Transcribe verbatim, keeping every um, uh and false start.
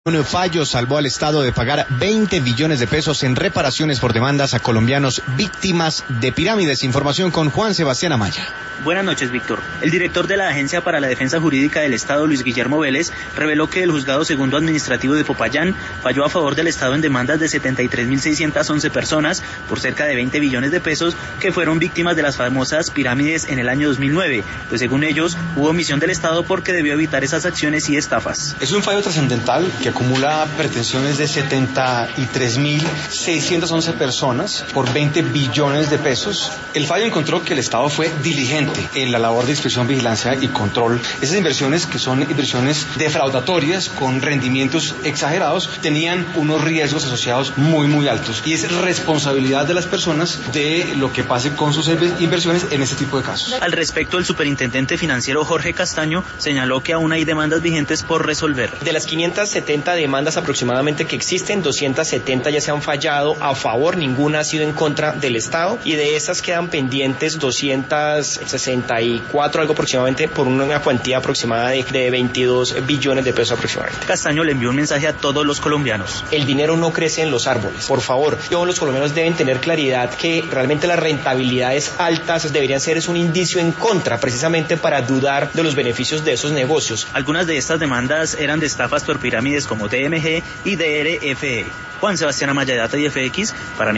Un fallo salvó al Estado de pagar veinte billones de pesos en reparaciones por demandas a colombianos víctimas de pirámides. Información con Juan Sebastián Amaya. Buenas noches, Víctor. El director de la Agencia para la Defensa Jurídica del Estado, Luis Guillermo Vélez, reveló que el Juzgado Segundo Administrativo de Popayán falló a favor del Estado en demandas de setenta y tres mil seiscientas once personas por cerca de veinte billones de pesos que fueron víctimas de las famosas pirámides en el año dos mil nueve, pues según ellos hubo omisión del Estado porque debió evitar esas acciones y estafas. Es un fallo trascendental que acumula pretensiones de setenta y tres mil seiscientas once personas por veinte billones de pesos. El fallo encontró que el Estado fue diligente en la labor de inspección, vigilancia y control. Esas inversiones, que son inversiones defraudatorias con rendimientos exagerados, tenían unos riesgos asociados muy muy altos, y es responsabilidad de las personas de lo que pase con sus inversiones en este tipo de casos. Al respecto, el superintendente financiero Jorge Castaño señaló que aún hay demandas vigentes por resolver. De las quinientas setenta demandas aproximadamente que existen, doscientas setenta ya se han fallado a favor, ninguna ha sido en contra del Estado, y de esas quedan pendientes doscientas sesenta y cuatro, algo aproximadamente, por una cuantía aproximada de, de veintidós billones de pesos aproximadamente. Castaño le envió un mensaje a todos los colombianos. El dinero no crece en los árboles, por favor. Todos los colombianos deben tener claridad que realmente las rentabilidades altas deberían ser es un indicio en contra, precisamente para dudar de los beneficios de esos negocios. Algunas de estas demandas eran de estafas por pirámides como D M G y D R F E. Juan Sebastián Amaya, Data y F X, para